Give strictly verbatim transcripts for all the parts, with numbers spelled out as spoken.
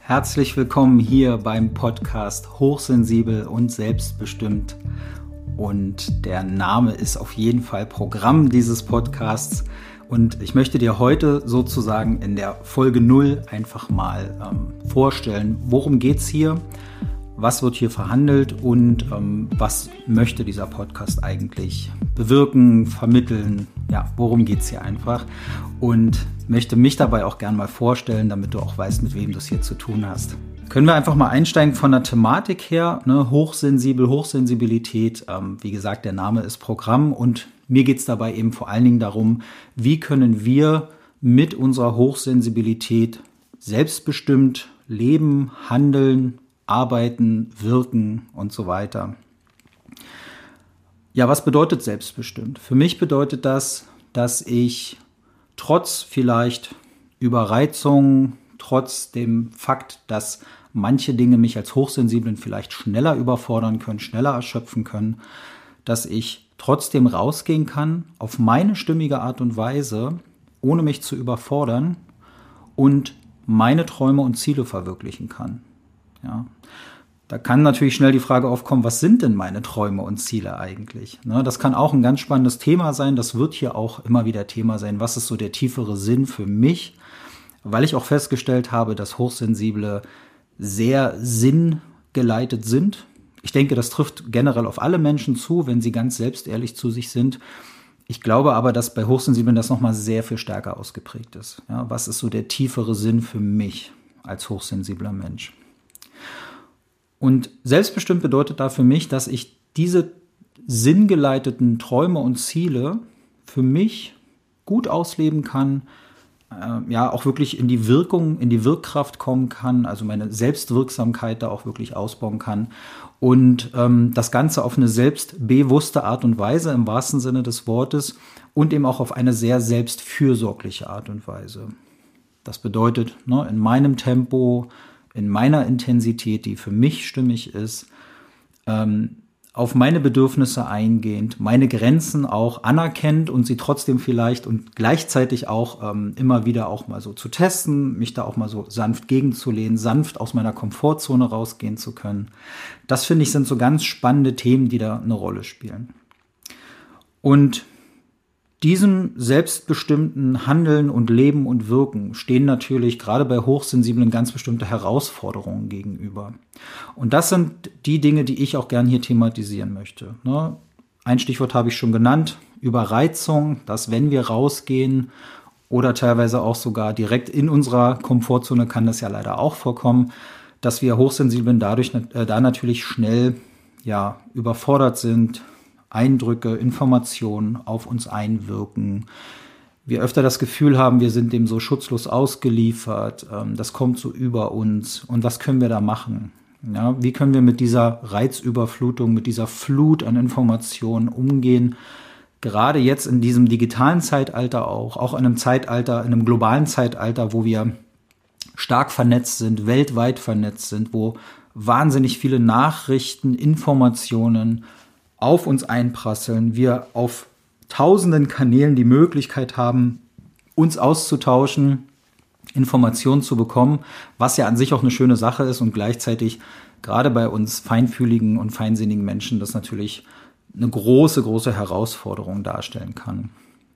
Herzlich willkommen hier beim Podcast Hochsensibel und Selbstbestimmt. Und der Name ist auf jeden Fall Programm dieses Podcasts. Und ich möchte dir heute sozusagen in der Folge null einfach mal ähm, vorstellen, worum geht's hier, was wird hier verhandelt und ähm, was möchte dieser Podcast eigentlich bewirken, vermitteln. Ja, worum geht's hier einfach? Und möchte mich dabei auch gern mal vorstellen, damit du auch weißt, mit wem du es hier zu tun hast. Können wir einfach mal einsteigen von der Thematik her, ne? Hochsensibel, Hochsensibilität. Ähm, wie gesagt, der Name ist Programm und mir geht's dabei eben vor allen Dingen darum, wie können wir mit unserer Hochsensibilität selbstbestimmt leben, handeln, arbeiten, wirken und so weiter. Ja, was bedeutet selbstbestimmt? Für mich bedeutet das, dass ich trotz vielleicht Überreizung, trotz dem Fakt, dass manche Dinge mich als Hochsensiblen vielleicht schneller überfordern können, schneller erschöpfen können, dass ich trotzdem rausgehen kann, auf meine stimmige Art und Weise, ohne mich zu überfordern und meine Träume und Ziele verwirklichen kann. Ja. Da kann natürlich schnell die Frage aufkommen, was sind denn meine Träume und Ziele eigentlich? Ne, das kann auch ein ganz spannendes Thema sein. Das wird hier auch immer wieder Thema sein. Was ist so der tiefere Sinn für mich? Weil ich auch festgestellt habe, dass Hochsensible sehr sinngeleitet sind. Ich denke, das trifft generell auf alle Menschen zu, wenn sie ganz selbstehrlich zu sich sind. Ich glaube aber, dass bei Hochsensiblen das nochmal sehr viel stärker ausgeprägt ist. Ja, was ist so der tiefere Sinn für mich als hochsensibler Mensch? Und selbstbestimmt bedeutet da für mich, dass ich diese sinngeleiteten Träume und Ziele für mich gut ausleben kann, äh, ja auch wirklich in die Wirkung, in die Wirkkraft kommen kann, also meine Selbstwirksamkeit da auch wirklich ausbauen kann und ähm, das Ganze auf eine selbstbewusste Art und Weise im wahrsten Sinne des Wortes und eben auch auf eine sehr selbstfürsorgliche Art und Weise. Das bedeutet, ne, in meinem Tempo, in meiner Intensität, die für mich stimmig ist, ähm, auf meine Bedürfnisse eingehend, meine Grenzen auch anerkennt und sie trotzdem vielleicht und gleichzeitig auch ähm, immer wieder auch mal so zu testen, mich da auch mal so sanft gegenzulehnen, sanft aus meiner Komfortzone rausgehen zu können. Das, finde ich, sind so ganz spannende Themen, die da eine Rolle spielen. Und diesem selbstbestimmten Handeln und Leben und Wirken stehen natürlich gerade bei Hochsensiblen ganz bestimmte Herausforderungen gegenüber. Und das sind die Dinge, die ich auch gern hier thematisieren möchte. Ein Stichwort habe ich schon genannt, Überreizung, dass wenn wir rausgehen oder teilweise auch sogar direkt in unserer Komfortzone, kann das ja leider auch vorkommen, dass wir Hochsensiblen dadurch äh, da natürlich schnell ja, überfordert sind, Eindrücke, Informationen auf uns einwirken. Wir öfter das Gefühl haben, wir sind dem so schutzlos ausgeliefert, ähm, das kommt so über uns. Und was können wir da machen? Ja, wie können wir mit dieser Reizüberflutung, mit dieser Flut an Informationen umgehen? Gerade jetzt in diesem digitalen Zeitalter auch, auch in einem Zeitalter, in einem globalen Zeitalter, wo wir stark vernetzt sind, weltweit vernetzt sind, wo wahnsinnig viele Nachrichten, Informationen auf uns einprasseln, wir auf tausenden Kanälen die Möglichkeit haben, uns auszutauschen, Informationen zu bekommen, was ja an sich auch eine schöne Sache ist und gleichzeitig gerade bei uns feinfühligen und feinsinnigen Menschen das natürlich eine große, große Herausforderung darstellen kann.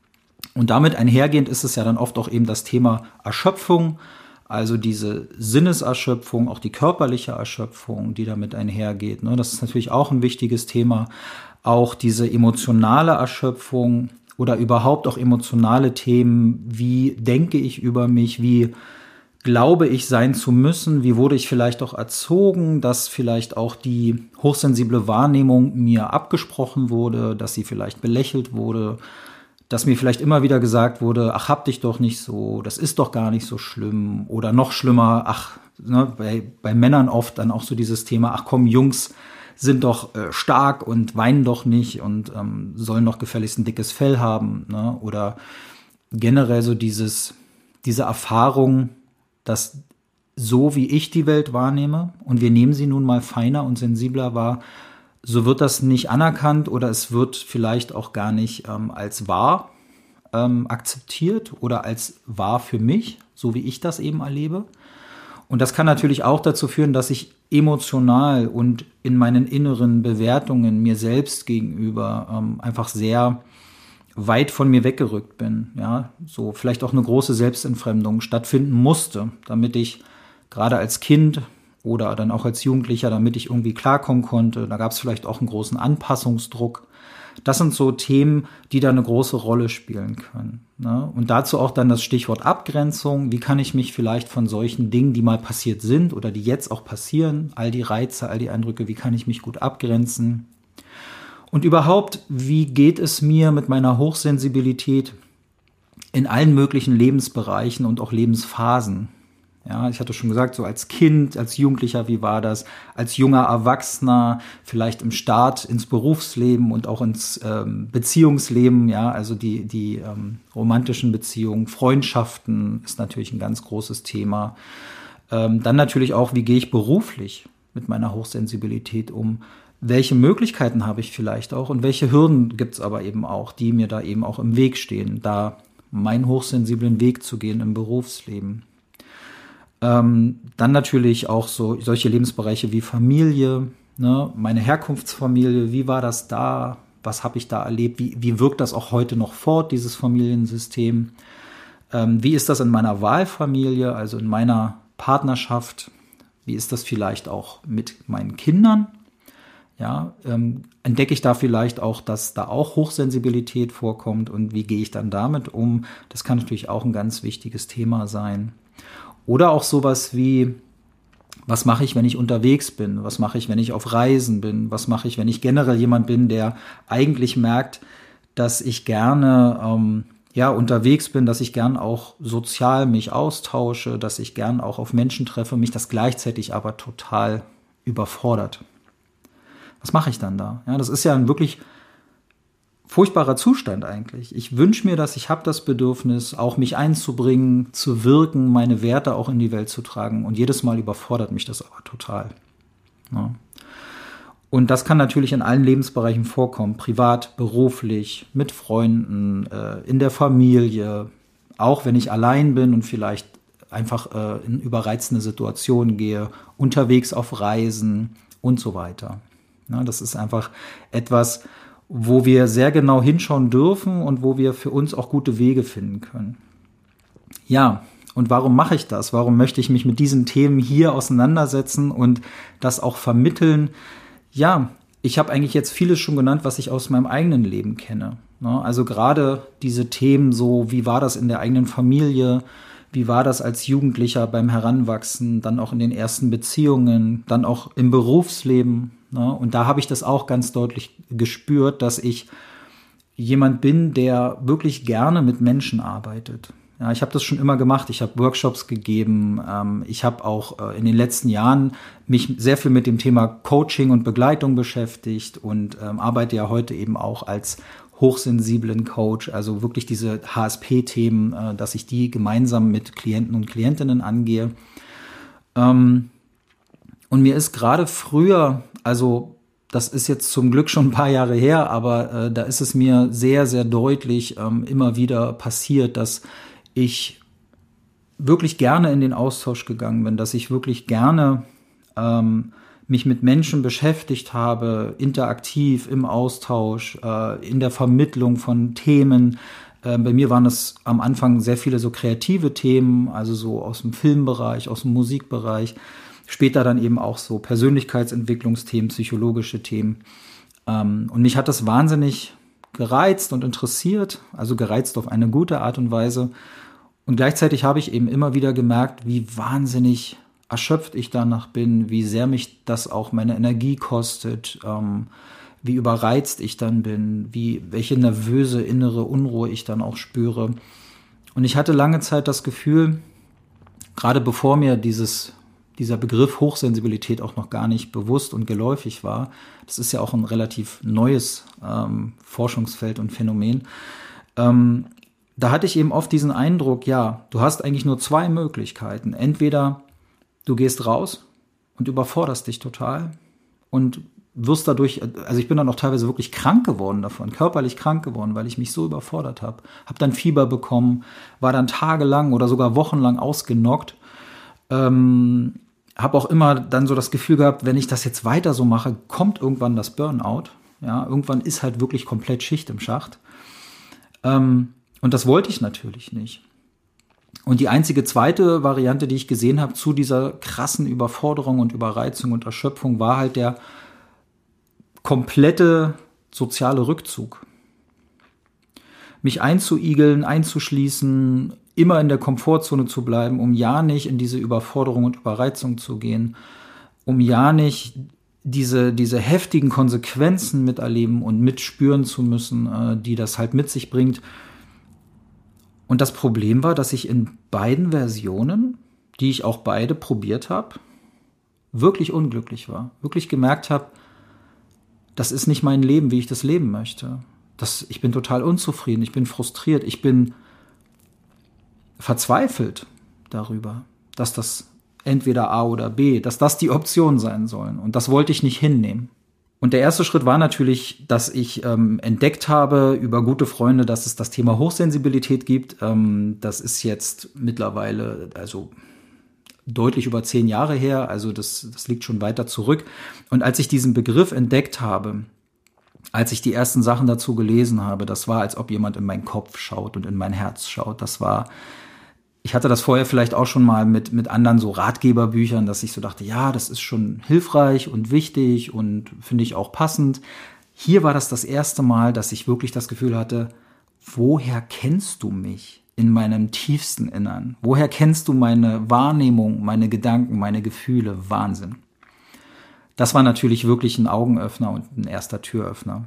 Und damit einhergehend ist es ja dann oft auch eben das Thema Erschöpfung, also diese Sinneserschöpfung, auch die körperliche Erschöpfung, die damit einhergeht. Das ist natürlich auch ein wichtiges Thema. Auch diese emotionale Erschöpfung oder überhaupt auch emotionale Themen. Wie denke ich über mich? Wie glaube ich sein zu müssen? Wie wurde ich vielleicht auch erzogen, dass vielleicht auch die hochsensible Wahrnehmung mir abgesprochen wurde, dass sie vielleicht belächelt wurde, dass mir vielleicht immer wieder gesagt wurde, ach, hab dich doch nicht so, das ist doch gar nicht so schlimm. Oder noch schlimmer, ach, ne, bei, bei Männern oft dann auch so dieses Thema, ach komm, Jungs sind doch äh, stark und weinen doch nicht und ähm, sollen doch gefälligst ein dickes Fell haben. Ne? Oder generell so dieses, diese Erfahrung, dass so wie ich die Welt wahrnehme und wir nehmen sie nun mal feiner und sensibler wahr, so wird das nicht anerkannt oder es wird vielleicht auch gar nicht ähm, als wahr ähm, akzeptiert oder als wahr für mich, so wie ich das eben erlebe. Und das kann natürlich auch dazu führen, dass ich emotional und in meinen inneren Bewertungen mir selbst gegenüber ähm, einfach sehr weit von mir weggerückt bin. Ja, so vielleicht auch eine große Selbstentfremdung stattfinden musste, damit ich gerade als Kind oder dann auch als Jugendlicher, damit ich irgendwie klarkommen konnte. Da gab es vielleicht auch einen großen Anpassungsdruck. Das sind so Themen, die da eine große Rolle spielen können. Ne? Und dazu auch dann das Stichwort Abgrenzung. Wie kann ich mich vielleicht von solchen Dingen, die mal passiert sind oder die jetzt auch passieren, all die Reize, all die Eindrücke, wie kann ich mich gut abgrenzen? Und überhaupt, wie geht es mir mit meiner Hochsensibilität in allen möglichen Lebensbereichen und auch Lebensphasen? Ja, ich hatte schon gesagt, so als Kind, als Jugendlicher, wie war das? Als junger Erwachsener, vielleicht im Start ins Berufsleben und auch ins ähm, Beziehungsleben, ja, also die, die ähm, romantischen Beziehungen, Freundschaften ist natürlich ein ganz großes Thema. Ähm, dann natürlich auch, wie gehe ich beruflich mit meiner Hochsensibilität um? Welche Möglichkeiten habe ich vielleicht auch und welche Hürden gibt es aber eben auch, die mir da eben auch im Weg stehen, da meinen hochsensiblen Weg zu gehen im Berufsleben? Ähm, dann natürlich auch so solche Lebensbereiche wie Familie, ne? Meine Herkunftsfamilie, wie war das da? Was habe ich da erlebt? Wie, wie wirkt das auch heute noch fort, dieses Familiensystem? Ähm, wie ist das in meiner Wahlfamilie, also in meiner Partnerschaft? Wie ist das vielleicht auch mit meinen Kindern? Ja, ähm, entdecke ich da vielleicht auch, dass da auch Hochsensibilität vorkommt und wie gehe ich dann damit um? Das kann natürlich auch ein ganz wichtiges Thema sein. Oder auch sowas wie, was mache ich, wenn ich unterwegs bin? Was mache ich, wenn ich auf Reisen bin? Was mache ich, wenn ich generell jemand bin, der eigentlich merkt, dass ich gerne ähm, ja unterwegs bin, dass ich gern auch sozial mich austausche, dass ich gern auch auf Menschen treffe, mich das gleichzeitig aber total überfordert. Was mache ich dann da? Ja, das ist ja ein wirklich furchtbarer Zustand eigentlich. Ich wünsche mir, dass ich habe das Bedürfnis, auch mich einzubringen, zu wirken, meine Werte auch in die Welt zu tragen. Und jedes Mal überfordert mich das aber total. Ja. Und das kann natürlich in allen Lebensbereichen vorkommen. Privat, beruflich, mit Freunden, äh, in der Familie. Auch wenn ich allein bin und vielleicht einfach äh, in überreizende Situationen gehe, unterwegs auf Reisen und so weiter. Ja, das ist einfach etwas, wo wir sehr genau hinschauen dürfen und wo wir für uns auch gute Wege finden können. Ja, und warum mache ich das? Warum möchte ich mich mit diesen Themen hier auseinandersetzen und das auch vermitteln? Ja, ich habe eigentlich jetzt vieles schon genannt, was ich aus meinem eigenen Leben kenne. Also gerade diese Themen so, wie war das in der eigenen Familie? Wie war das als Jugendlicher beim Heranwachsen? Dann auch in den ersten Beziehungen, dann auch im Berufsleben. Und da habe ich das auch ganz deutlich gespürt, dass ich jemand bin, der wirklich gerne mit Menschen arbeitet. Ja, ich habe das schon immer gemacht. Ich habe Workshops gegeben. Ähm, ich habe auch äh, in den letzten Jahren mich sehr viel mit dem Thema Coaching und Begleitung beschäftigt und ähm, arbeite ja heute eben auch als hochsensiblen Coach. Also wirklich diese H S P-Themen, äh, dass ich die gemeinsam mit Klienten und Klientinnen angehe. Ähm, und mir ist gerade früher, also das ist jetzt zum Glück schon ein paar Jahre her, aber äh, da ist es mir sehr, sehr deutlich ähm, immer wieder passiert, dass ich wirklich gerne in den Austausch gegangen bin, dass ich wirklich gerne ähm, mich mit Menschen beschäftigt habe, interaktiv im Austausch, äh, in der Vermittlung von Themen. Äh, bei mir waren das am Anfang sehr viele so kreative Themen, also so aus dem Filmbereich, aus dem Musikbereich. Später dann eben auch so Persönlichkeitsentwicklungsthemen, psychologische Themen. Ähm, und mich hat das wahnsinnig gereizt und interessiert, also gereizt auf eine gute Art und Weise. Und gleichzeitig habe ich eben immer wieder gemerkt, wie wahnsinnig erschöpft ich danach bin, wie sehr mich das auch meine Energie kostet, ähm, wie überreizt ich dann bin, wie welche nervöse innere Unruhe ich dann auch spüre. Und ich hatte lange Zeit das Gefühl, gerade bevor mir dieses dieser Begriff Hochsensibilität auch noch gar nicht bewusst und geläufig war, das ist ja auch ein relativ neues ähm, Forschungsfeld und Phänomen, ähm, da hatte ich eben oft diesen Eindruck, ja, du hast eigentlich nur zwei Möglichkeiten. Entweder du gehst raus und überforderst dich total und wirst dadurch, also ich bin dann auch teilweise wirklich krank geworden davon, körperlich krank geworden, weil ich mich so überfordert habe. Habe dann Fieber bekommen, war dann tagelang oder sogar wochenlang ausgenockt. Ähm, habe auch immer dann so das Gefühl gehabt, wenn ich das jetzt weiter so mache, kommt irgendwann das Burnout. Ja, irgendwann ist halt wirklich komplett Schicht im Schacht. Ähm, und das wollte ich natürlich nicht. Und die einzige zweite Variante, die ich gesehen habe zu dieser krassen Überforderung und Überreizung und Erschöpfung, war halt der komplette soziale Rückzug. Mich einzuigeln, einzuschließen, immer in der Komfortzone zu bleiben, um ja nicht in diese Überforderung und Überreizung zu gehen, um ja nicht diese, diese heftigen Konsequenzen miterleben und mitspüren zu müssen, äh, die das halt mit sich bringt. Und das Problem war, dass ich in beiden Versionen, die ich auch beide probiert habe, wirklich unglücklich war. Wirklich gemerkt habe, das ist nicht mein Leben, wie ich das leben möchte. Das, ich bin total unzufrieden, ich bin frustriert, ich bin verzweifelt darüber, dass das entweder A oder B, dass das die Option sein sollen. Und das wollte ich nicht hinnehmen. Und der erste Schritt war natürlich, dass ich ähm, entdeckt habe über gute Freunde, dass es das Thema Hochsensibilität gibt. Ähm, das ist jetzt mittlerweile also deutlich über zehn Jahre her, also das, das liegt schon weiter zurück. Und als ich diesen Begriff entdeckt habe, als ich die ersten Sachen dazu gelesen habe, das war, als ob jemand in meinen Kopf schaut und in mein Herz schaut. Das war, ich hatte das vorher vielleicht auch schon mal mit, mit anderen so Ratgeberbüchern, dass ich so dachte, ja, das ist schon hilfreich und wichtig und finde ich auch passend. Hier war das das erste Mal, dass ich wirklich das Gefühl hatte, woher kennst du mich in meinem tiefsten Innern? Woher kennst du meine Wahrnehmung, meine Gedanken, meine Gefühle? Wahnsinn. Das war natürlich wirklich ein Augenöffner und ein erster Türöffner.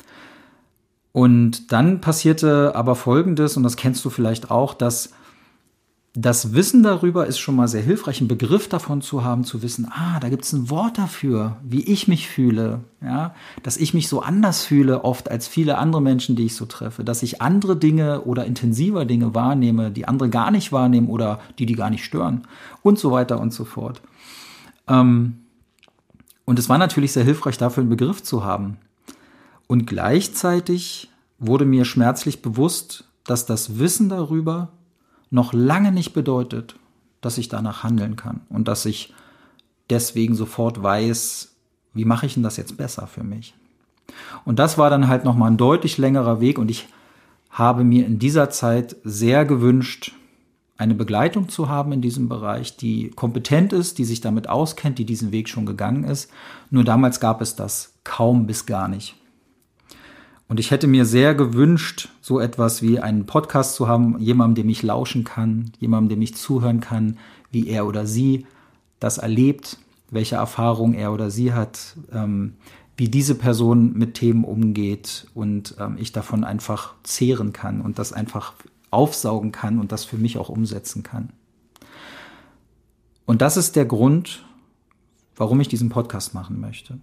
Und dann passierte aber Folgendes, und das kennst du vielleicht auch, dass das Wissen darüber ist schon mal sehr hilfreich, einen Begriff davon zu haben, zu wissen, ah, da gibt es ein Wort dafür, wie ich mich fühle, ja, dass ich mich so anders fühle oft als viele andere Menschen, die ich so treffe, dass ich andere Dinge oder intensiver Dinge wahrnehme, die andere gar nicht wahrnehmen oder die die gar nicht stören und so weiter und so fort. Ähm, und es war natürlich sehr hilfreich, dafür einen Begriff zu haben. Und gleichzeitig wurde mir schmerzlich bewusst, dass das Wissen darüber noch lange nicht bedeutet, dass ich danach handeln kann und dass ich deswegen sofort weiß, wie mache ich denn das jetzt besser für mich? Und das war dann halt nochmal ein deutlich längerer Weg und ich habe mir in dieser Zeit sehr gewünscht, eine Begleitung zu haben in diesem Bereich, die kompetent ist, die sich damit auskennt, die diesen Weg schon gegangen ist. Nur damals gab es das kaum bis gar nicht. Und ich hätte mir sehr gewünscht, so etwas wie einen Podcast zu haben, jemandem, dem ich lauschen kann, jemandem, dem ich zuhören kann, wie er oder sie das erlebt, welche Erfahrung er oder sie hat, ähm, wie diese Person mit Themen umgeht und ähm, ich davon einfach zehren kann und das einfach aufsaugen kann und das für mich auch umsetzen kann. Und das ist der Grund, warum ich diesen Podcast machen möchte.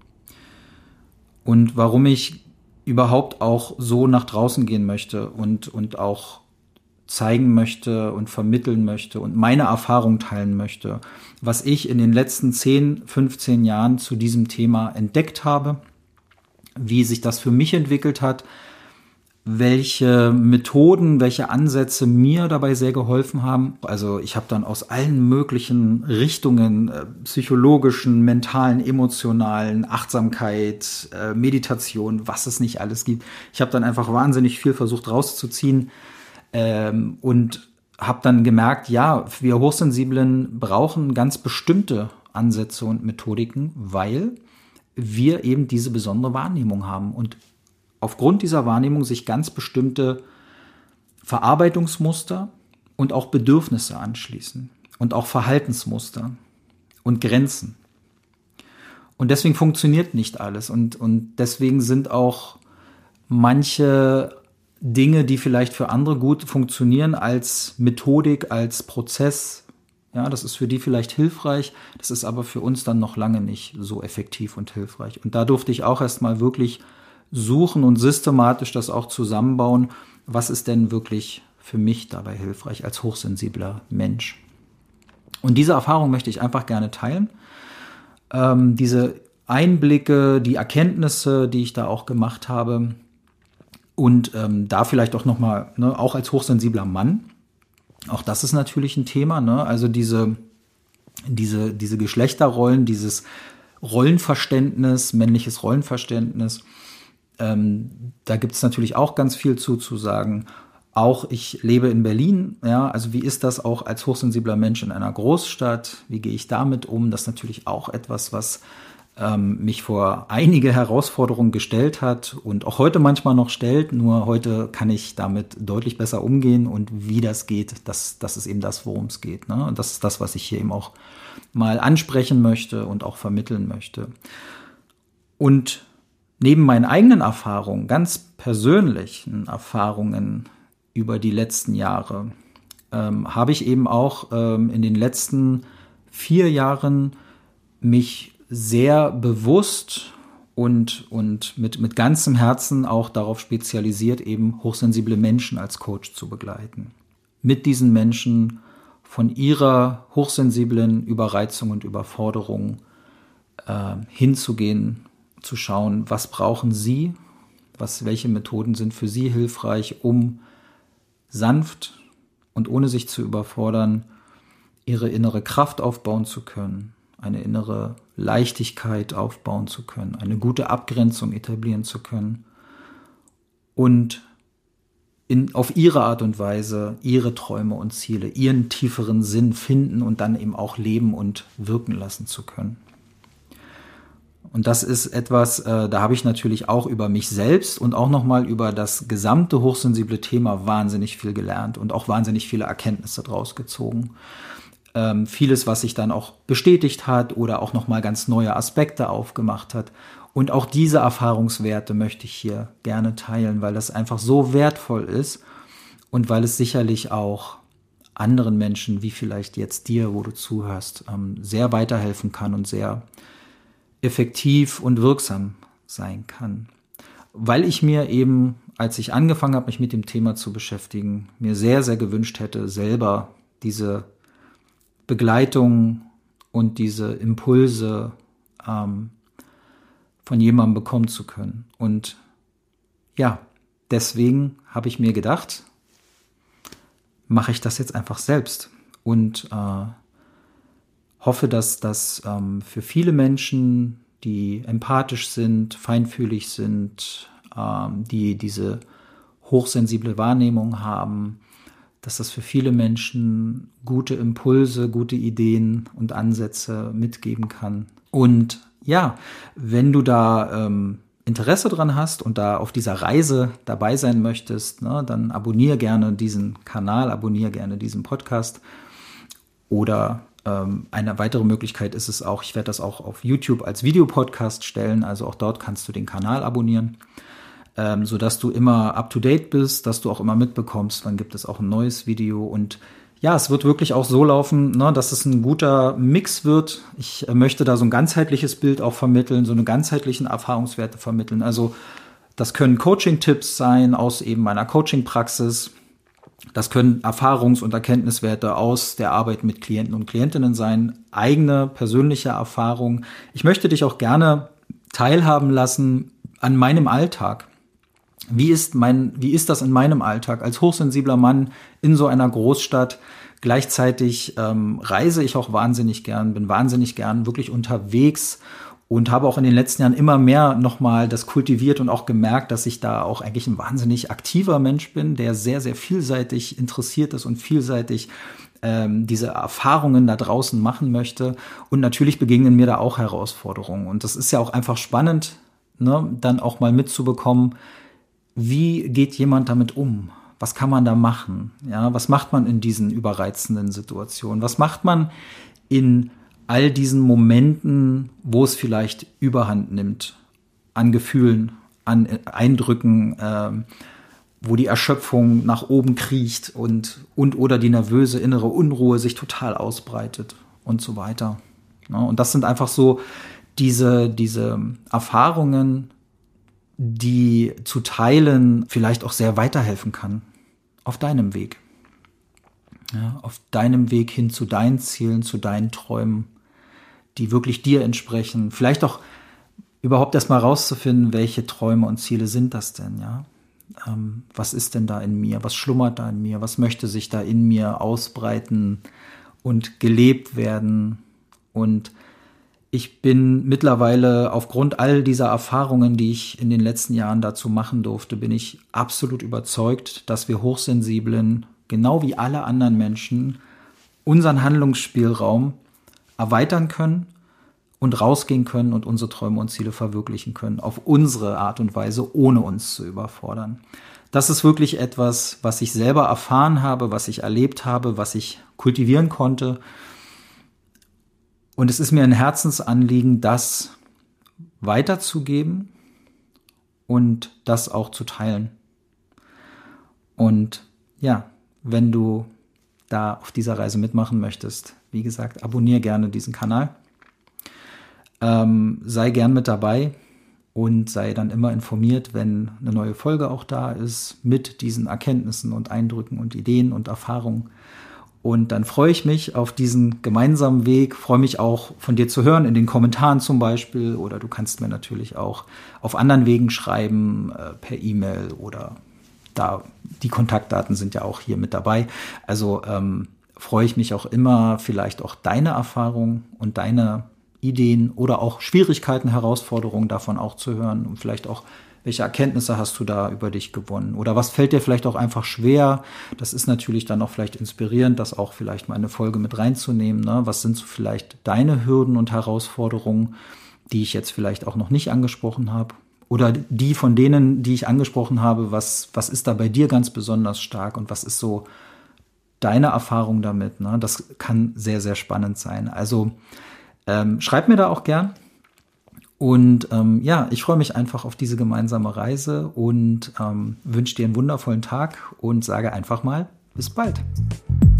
Und warum ich überhaupt auch so nach draußen gehen möchte und, und auch zeigen möchte und vermitteln möchte und meine Erfahrung teilen möchte, was ich in den letzten zehn, fünfzehn Jahren zu diesem Thema entdeckt habe, wie sich das für mich entwickelt hat, welche Methoden, welche Ansätze mir dabei sehr geholfen haben. Also ich habe dann aus allen möglichen Richtungen, äh, psychologischen, mentalen, emotionalen, Achtsamkeit, äh, Meditation, was es nicht alles gibt. Ich habe dann einfach wahnsinnig viel versucht rauszuziehen ähm, und habe dann gemerkt, ja, wir Hochsensiblen brauchen ganz bestimmte Ansätze und Methodiken, weil wir eben diese besondere Wahrnehmung haben und aufgrund dieser Wahrnehmung sich ganz bestimmte Verarbeitungsmuster und auch Bedürfnisse anschließen und auch Verhaltensmuster und Grenzen. Und deswegen funktioniert nicht alles und, und deswegen sind auch manche Dinge, die vielleicht für andere gut funktionieren als Methodik, als Prozess, ja, das ist für die vielleicht hilfreich, das ist aber für uns dann noch lange nicht so effektiv und hilfreich. Und da durfte ich auch erstmal wirklich suchen und systematisch das auch zusammenbauen. Was ist denn wirklich für mich dabei hilfreich als hochsensibler Mensch? Und diese Erfahrung möchte ich einfach gerne teilen. Ähm, diese Einblicke, die Erkenntnisse, die ich da auch gemacht habe und ähm, da vielleicht auch nochmal, ne, auch als hochsensibler Mann, auch das ist natürlich ein Thema, ne? Also diese diese, diese Geschlechterrollen, dieses Rollenverständnis, männliches Rollenverständnis. Ähm, da gibt es natürlich auch ganz viel zu, zu sagen. Auch ich lebe in Berlin, ja, also wie ist das auch als hochsensibler Mensch in einer Großstadt? Wie gehe ich damit um? Das ist natürlich auch etwas, was ähm, mich vor einige Herausforderungen gestellt hat und auch heute manchmal noch stellt. Nur heute kann ich damit deutlich besser umgehen und wie das geht, das, das ist eben das, worum es geht. Ne? Und das ist das, was ich hier eben auch mal ansprechen möchte und auch vermitteln möchte. Und neben meinen eigenen Erfahrungen, ganz persönlichen Erfahrungen über die letzten Jahre, ähm, habe ich eben auch ähm, in den letzten vier Jahren mich sehr bewusst und, und mit, mit ganzem Herzen auch darauf spezialisiert, eben hochsensible Menschen als Coach zu begleiten. Mit diesen Menschen von ihrer hochsensiblen Überreizung und Überforderung äh, hinzugehen, zu schauen, was brauchen sie, was, welche Methoden sind für sie hilfreich, um sanft und ohne sich zu überfordern, ihre innere Kraft aufbauen zu können, eine innere Leichtigkeit aufbauen zu können, eine gute Abgrenzung etablieren zu können und in, auf ihre Art und Weise ihre Träume und Ziele, ihren tieferen Sinn finden und dann eben auch leben und wirken lassen zu können. Und das ist etwas, äh, da habe ich natürlich auch über mich selbst und auch nochmal über das gesamte hochsensible Thema wahnsinnig viel gelernt und auch wahnsinnig viele Erkenntnisse draus gezogen. Ähm, vieles, was sich dann auch bestätigt hat oder auch nochmal ganz neue Aspekte aufgemacht hat. Und auch diese Erfahrungswerte möchte ich hier gerne teilen, weil das einfach so wertvoll ist und weil es sicherlich auch anderen Menschen, wie vielleicht jetzt dir, wo du zuhörst, ähm, sehr weiterhelfen kann und sehr effektiv und wirksam sein kann. Weil ich mir eben, als ich angefangen habe, mich mit dem Thema zu beschäftigen, mir sehr, sehr gewünscht hätte, selber diese Begleitung und diese Impulse ähm, von jemandem bekommen zu können. Und ja, deswegen habe ich mir gedacht, mache ich das jetzt einfach selbst und äh, hoffe, dass das ähm, für viele Menschen, die empathisch sind, feinfühlig sind, ähm, die diese hochsensible Wahrnehmung haben, dass das für viele Menschen gute Impulse, gute Ideen und Ansätze mitgeben kann. Und ja, wenn du da ähm, Interesse dran hast und da auf dieser Reise dabei sein möchtest, ne, dann abonniere gerne diesen Kanal, abonniere gerne diesen Podcast. Oder ähm, eine weitere Möglichkeit ist es auch, ich werde das auch auf YouTube als Videopodcast stellen, also auch dort kannst du den Kanal abonnieren, ähm, sodass du immer up-to-date bist, dass du auch immer mitbekommst, wann gibt es auch ein neues Video. Und ja, es wird wirklich auch so laufen, ne, dass es ein guter Mix wird. Ich äh, möchte da so ein ganzheitliches Bild auch vermitteln, so eine ganzheitlichen Erfahrungswerte vermitteln. Also das können Coaching-Tipps sein aus eben meiner Coaching-Praxis. Das können Erfahrungs- und Erkenntniswerte aus der Arbeit mit Klienten und Klientinnen sein, eigene persönliche Erfahrungen. Ich möchte dich auch gerne teilhaben lassen an meinem Alltag. Wie ist mein, wie ist das in meinem Alltag als hochsensibler Mann in so einer Großstadt? Gleichzeitig ähm, reise ich auch wahnsinnig gern, bin wahnsinnig gern wirklich unterwegs und habe auch in den letzten Jahren immer mehr nochmal das kultiviert und auch gemerkt, dass ich da auch eigentlich ein wahnsinnig aktiver Mensch bin, der sehr, sehr vielseitig interessiert ist und vielseitig ähm, diese Erfahrungen da draußen machen möchte. Und natürlich begegnen mir da auch Herausforderungen. Und das ist ja auch einfach spannend, ne, dann auch mal mitzubekommen, wie geht jemand damit um? Was kann man da machen? Ja, was macht man in diesen überreizenden Situationen? Was macht man in all diesen Momenten, wo es vielleicht Überhand nimmt, an Gefühlen, an Eindrücken, äh, wo die Erschöpfung nach oben kriecht und, und oder die nervöse innere Unruhe sich total ausbreitet und so weiter. Ja, und das sind einfach so diese, diese Erfahrungen, die zu teilen vielleicht auch sehr weiterhelfen kann auf deinem Weg. Ja, auf deinem Weg hin zu deinen Zielen, zu deinen Träumen, die wirklich dir entsprechen. Vielleicht auch überhaupt erst mal rauszufinden, welche Träume und Ziele sind das denn, ja? Ähm, was ist denn da in mir? Was schlummert da in mir? Was möchte sich da in mir ausbreiten und gelebt werden? Und ich bin mittlerweile aufgrund all dieser Erfahrungen, die ich in den letzten Jahren dazu machen durfte, bin ich absolut überzeugt, dass wir Hochsensiblen, genau wie alle anderen Menschen, unseren Handlungsspielraum erweitern können und rausgehen können und unsere Träume und Ziele verwirklichen können, auf unsere Art und Weise, ohne uns zu überfordern. Das ist wirklich etwas, was ich selber erfahren habe, was ich erlebt habe, was ich kultivieren konnte. Und es ist mir ein Herzensanliegen, das weiterzugeben und das auch zu teilen. Und ja, wenn du da auf dieser Reise mitmachen möchtest, wie gesagt, abonniere gerne diesen Kanal. Ähm, sei gern mit dabei und sei dann immer informiert, wenn eine neue Folge auch da ist, mit diesen Erkenntnissen und Eindrücken und Ideen und Erfahrungen. Und dann freue ich mich auf diesen gemeinsamen Weg, freue mich auch von dir zu hören, in den Kommentaren zum Beispiel, oder du kannst mir natürlich auch auf anderen Wegen schreiben, äh, per E-Mail oder da, die Kontaktdaten sind ja auch hier mit dabei. Also ähm, freue ich mich auch immer, vielleicht auch deine Erfahrungen und deine Ideen oder auch Schwierigkeiten, Herausforderungen davon auch zu hören und vielleicht auch, welche Erkenntnisse hast du da über dich gewonnen? Oder was fällt dir vielleicht auch einfach schwer? Das ist natürlich dann auch vielleicht inspirierend, das auch vielleicht mal eine Folge mit reinzunehmen. Ne? Was sind so vielleicht deine Hürden und Herausforderungen, die ich jetzt vielleicht auch noch nicht angesprochen habe? Oder die von denen, die ich angesprochen habe, was, was ist da bei dir ganz besonders stark und was ist so deine Erfahrung damit? Ne? Das kann sehr, sehr spannend sein. Also ähm, schreib mir da auch gern. Und ähm, ja, ich freue mich einfach auf diese gemeinsame Reise und ähm, wünsche dir einen wundervollen Tag und sage einfach mal, bis bald.